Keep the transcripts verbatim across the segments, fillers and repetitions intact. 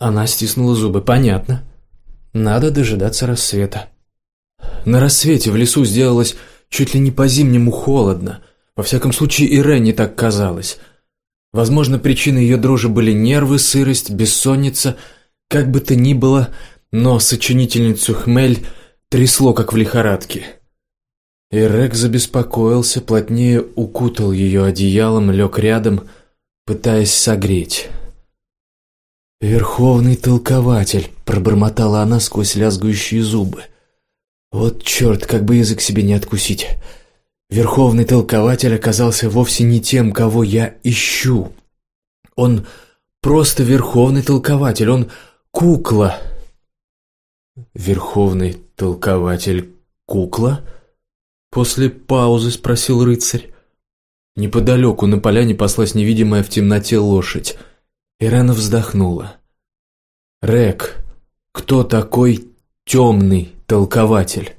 Она стиснула зубы. Понятно. Надо дожидаться рассвета. На рассвете в лесу сделалось чуть ли не по-зимнему холодно. Во всяком случае, Ирене так казалось. Возможно, причиной ее дрожи были нервы, сырость, бессонница. Как бы то ни было, но сочинительницу хмель трясло, как в лихорадке. Ирек забеспокоился, плотнее укутал ее одеялом, лег рядом, пытаясь согреть. «Верховный толкователь», — пробормотала она сквозь лязгающие зубы. «Вот черт, как бы язык себе не откусить. Верховный толкователь оказался вовсе не тем, кого я ищу. Он просто верховный толкователь, он кукла». «Верховный толкователь кукла?» После паузы спросил рыцарь. Неподалеку на поляне паслась невидимая в темноте лошадь. Ирена вздохнула. «Рек, кто такой темный толкователь?»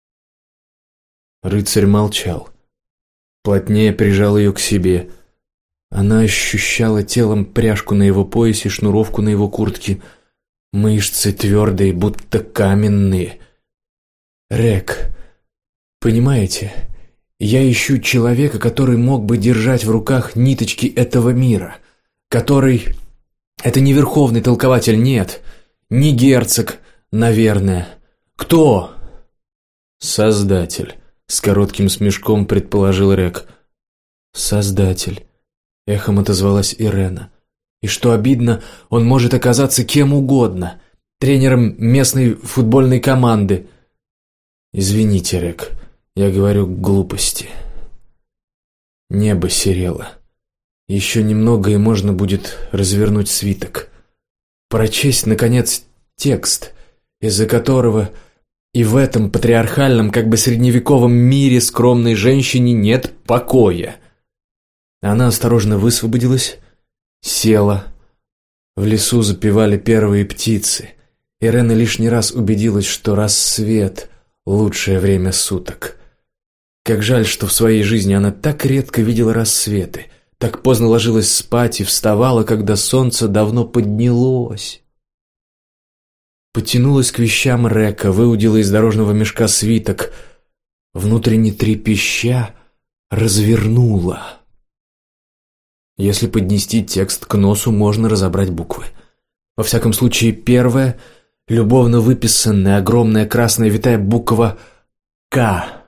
Рыцарь молчал. Плотнее прижал ее к себе. Она ощущала телом пряжку на его поясе, шнуровку на его куртке. Мышцы твердые, будто каменные. «Рек, понимаете, я ищу человека, который мог бы держать в руках ниточки этого мира, который... Это не верховный толкователь, нет, не герцог, наверное. Кто?» «Создатель», — с коротким смешком предположил Рек. «Создатель», — эхом отозвалась Ирена. «И что обидно, он может оказаться кем угодно, тренером местной футбольной команды». «Извините, Рек, я говорю глупости». Небо серело. Еще немного, и можно будет развернуть свиток. Прочесть, наконец, текст, из-за которого и в этом патриархальном, как бы средневековом мире скромной женщине нет покоя. Она осторожно высвободилась, села. В лесу запевали первые птицы. Ирена лишний раз убедилась, что рассвет — лучшее время суток. Как жаль, что в своей жизни она так редко видела рассветы, так поздно ложилась спать и вставала, когда солнце давно поднялось. Потянулась к вещам Река, выудила из дорожного мешка свиток, внутренне трепеща, развернула. Если поднести текст к носу, можно разобрать буквы. Во всяком случае, первая, любовно выписанная, огромная красная витая буква «К».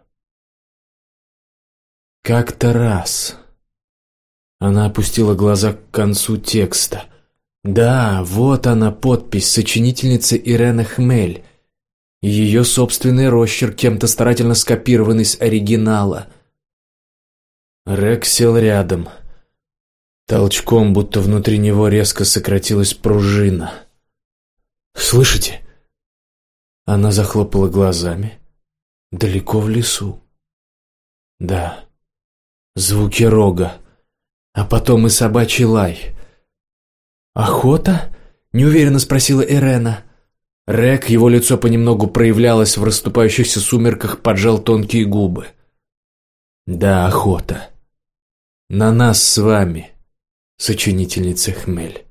Как-то раз... Она опустила глаза к концу текста. Да, вот она, подпись сочинительницы Ирены Хмель. И ее собственный росчерк, кем-то старательно скопированный с оригинала. Рек сел рядом. Толчком, будто внутри него резко сократилась пружина. «Слышите?» Она захлопала глазами. Далеко в лесу. Да, звуки рога. А потом и собачий лай. «Охота?» — неуверенно спросила Ирена. Рек, его лицо понемногу проявлялось в расступающихся сумерках, поджал тонкие губы. «Да, охота. На нас с вами, сочинительница Хмель.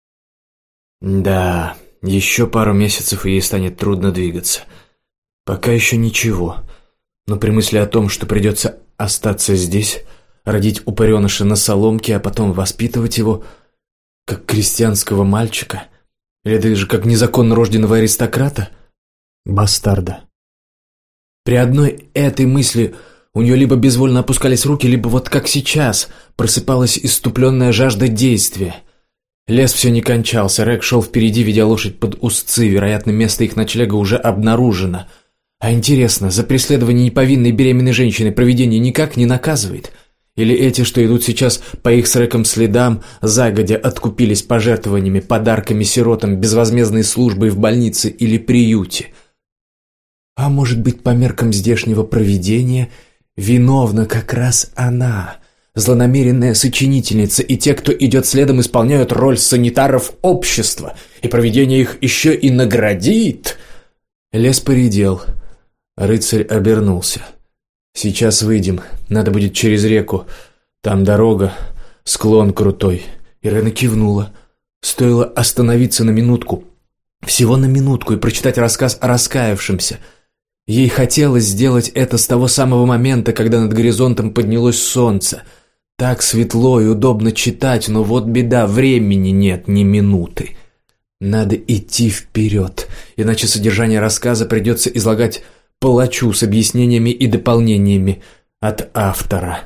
Да, еще пару месяцев, и ей станет трудно двигаться. Пока еще ничего, но при мысли о том, что придется остаться здесь, родить упыреныша на соломке, а потом воспитывать его, как крестьянского мальчика, или даже как незаконно рожденного аристократа, бастарда. При одной этой мысли у нее либо безвольно опускались руки, либо вот как сейчас просыпалась исступленная жажда действия. Лес все не кончался, Рек шел впереди, ведя лошадь под узцы, вероятно, место их ночлега уже обнаружено. А интересно, за преследование неповинной беременной женщины провидение никак не наказывает? Или эти, что идут сейчас по их с Реком следам, загодя откупились пожертвованиями, подарками сиротам, безвозмездной службой в больнице или приюте? А может быть, по меркам здешнего провидения, виновна как раз она, злонамеренная сочинительница, и те, кто идет следом, исполняют роль санитаров общества, и провидение их еще и наградит? Лес поредел. Рыцарь обернулся. «Сейчас выйдем. Надо будет через реку. Там дорога, склон крутой». Ирена кивнула. Стоило остановиться на минутку, всего на минутку, и прочитать рассказ о раскаявшемся. Ей хотелось сделать это с того самого момента, когда над горизонтом поднялось солнце. Так светло и удобно читать, но вот беда, времени нет ни минуты. Надо идти вперед, иначе содержание рассказа придется излагать палачу с объяснениями и дополнениями от автора.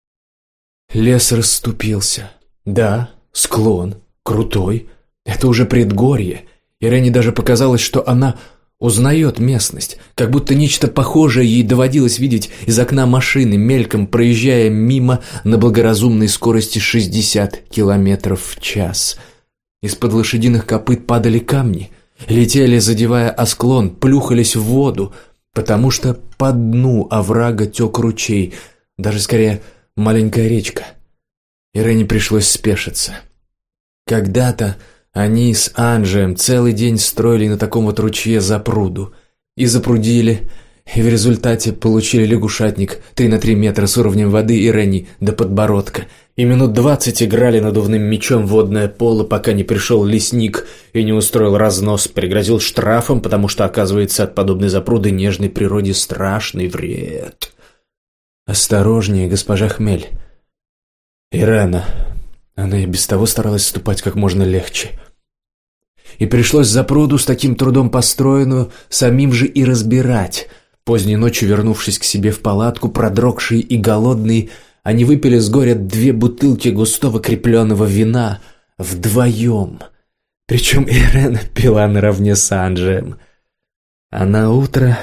Лес расступился. Да, склон, крутой. Это уже предгорье. Ирене даже показалось, что она узнает местность, как будто нечто похожее ей доводилось видеть из окна машины, мельком проезжая мимо на благоразумной скорости шестьдесят километров в час. Из-под лошадиных копыт падали камни, летели, задевая о склон, плюхались в воду, потому что по дну оврага тек ручей, даже скорее маленькая речка. Ирене пришлось спешиться. Когда-то они с Анджеем целый день строили на таком вот ручье запруду. И запрудили, и в результате получили лягушатник три на три метра с уровнем воды Ирене до подбородка. И минут двадцать играли надувным мячом в водное поло, пока не пришел лесник и не устроил разнос, пригрозил штрафом, потому что, оказывается, от подобной запруды нежной природе страшный вред. «Осторожнее, госпожа Хмель». Ирена, она и без того старалась ступать как можно легче. И пришлось запруду, с таким трудом построенную, самим же и разбирать. Поздней ночью, вернувшись к себе в палатку, продрогшие и голодные, они выпили с горя две бутылки густого крепленного вина вдвоем. Причем Ирена пила наравне с Анджеем. А на утро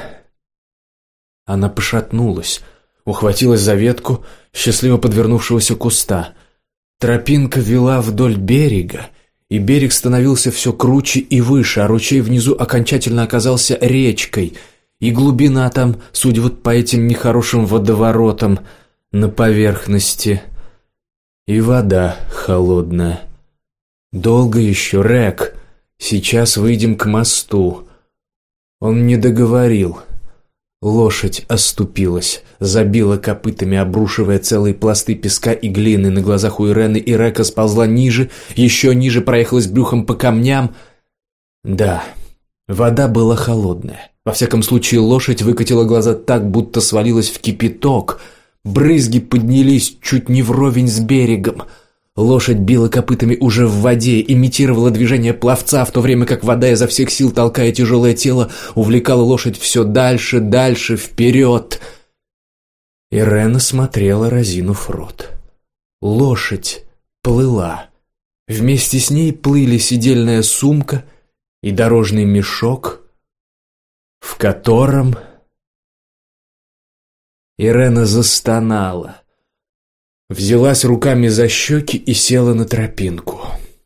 она пошатнулась, ухватилась за ветку счастливо подвернувшегося куста. Тропинка вела вдоль берега, и берег становился все круче и выше, а ручей внизу окончательно оказался речкой, и глубина там, судя вот по этим нехорошим водоворотам, на поверхности, и вода холодная. Долго еще, Рек, сейчас выйдем к мосту. Он не договорил. Лошадь оступилась, забила копытами, обрушивая целые пласты песка и глины. На глазах у Ирены и Река сползла ниже, еще ниже, проехалась брюхом по камням. Да, вода была холодная. Во всяком случае, лошадь выкатила глаза так, будто свалилась в кипяток. Брызги поднялись чуть не вровень с берегом. Лошадь била копытами уже в воде, имитировала движение пловца, в то время как вода изо всех сил, толкая тяжелое тело, увлекала лошадь все дальше, дальше, вперед. Ирена смотрела, разинув рот. Лошадь плыла. Вместе с ней плыли сидельная сумка и дорожный мешок, в котором... Ирена застонала. Взялась руками за щеки и села на тропинку.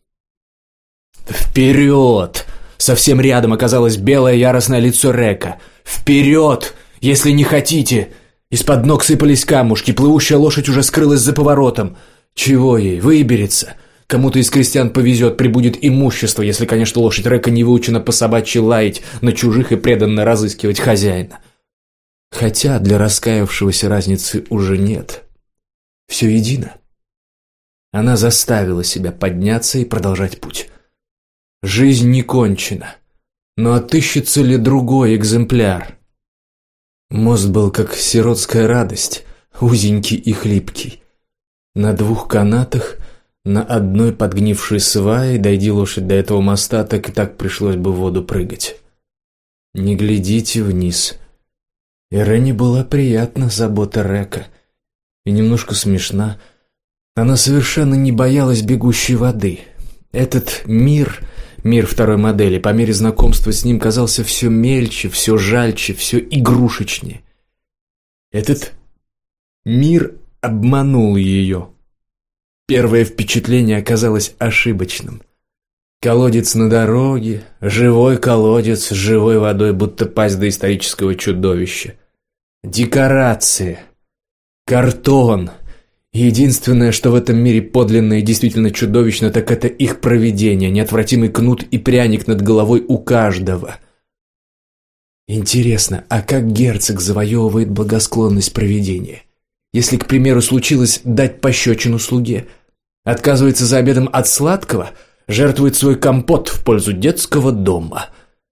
«Вперед!» Совсем рядом оказалось белое яростное лицо Река. «Вперед! Если не хотите!» Из-под ног сыпались камушки, плывущая лошадь уже скрылась за поворотом. Чего ей? Выберется. Кому-то из крестьян повезет, прибудет имущество, если, конечно, лошадь Река не выучена по собачьи лаять на чужих и преданно разыскивать хозяина. Хотя для раскаявшегося разницы уже нет. Все едино. Она заставила себя подняться и продолжать путь. Жизнь не кончена, но отыщется ли другой экземпляр? Мост был как сиротская радость, узенький и хлипкий. На двух канатах, на одной подгнившей свае, дойди лошадь до этого моста, так и так пришлось бы в воду прыгать. Не глядите вниз. Ирене была приятна забота Река. И немножко смешна. Она совершенно не боялась бегущей воды. Этот мир, мир второй модели, по мере знакомства с ним казался все мельче, все жальче, все игрушечнее. Этот мир обманул ее. Первое впечатление оказалось ошибочным. Колодец на дороге, живой колодец с живой водой, будто пасть доисторического чудовища. Декорации. Картон. Единственное, что в этом мире подлинно и действительно чудовищно, так это их провидение, неотвратимый кнут и пряник над головой у каждого. Интересно, а как герцог завоевывает благосклонность провидения? Если, к примеру, случилось дать пощечину слуге, отказывается за обедом от сладкого, жертвует свой компот в пользу детского дома.